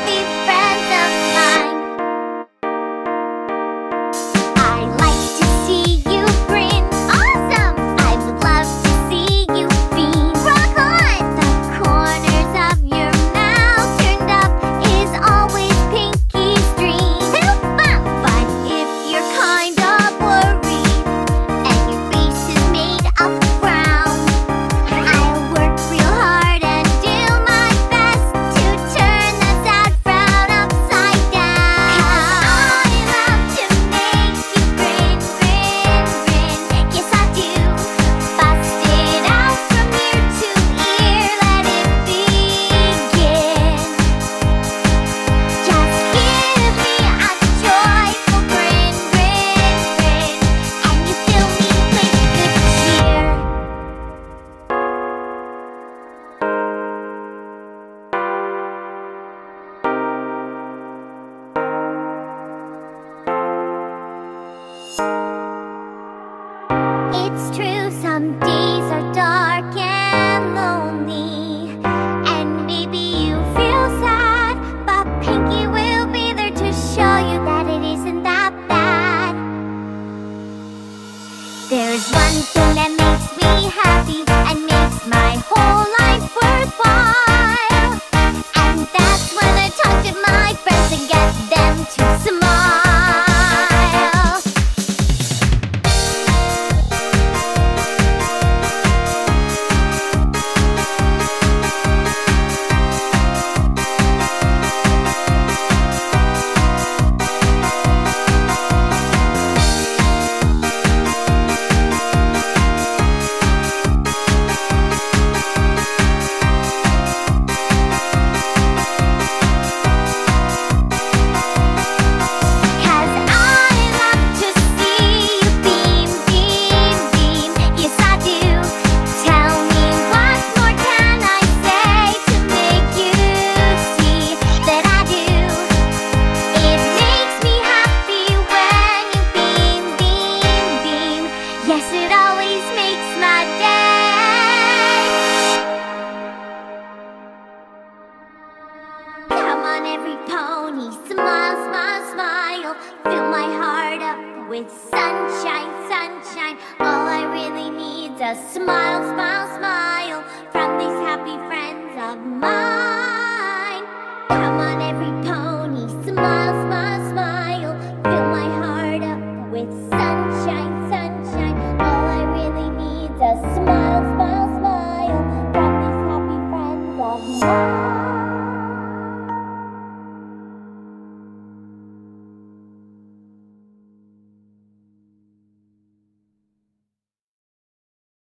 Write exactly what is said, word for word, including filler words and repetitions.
be friends of mine. I like to see you grin. Awesome! I would love to see you beam. Rock on! The corners of your mouth turned up is always Pinky's dream. Poop bum! But if you're kind of worried and your face is made of frown, I'll work real hard and do my best to turn the sad frown upside down. 'Cause I love to make you grin, grin, grin. Yes, I do. Bust it out from ear to ear, let it begin. Just give me a joyful grin, grin, grin, and you fill me with good cheer. It's true, some days are dark and lonely, and maybe you feel sad, but Pinky will be there to show you that it isn't that bad. There's one thing that makes me happy and makes my whole life worthwhile, and that's when I talk to my friends and get them to smile. Cause I love to see you beam, beam, beam. Yes, I do. Tell me what more can I say to make you see that I do. It makes me happy when you beam, beam, beam. Yes, it always makes my day. Come on, every pony, smile, smile, smile. Fill my heart up with sunshine, sunshine. All I really need's a smile, smile, smile from these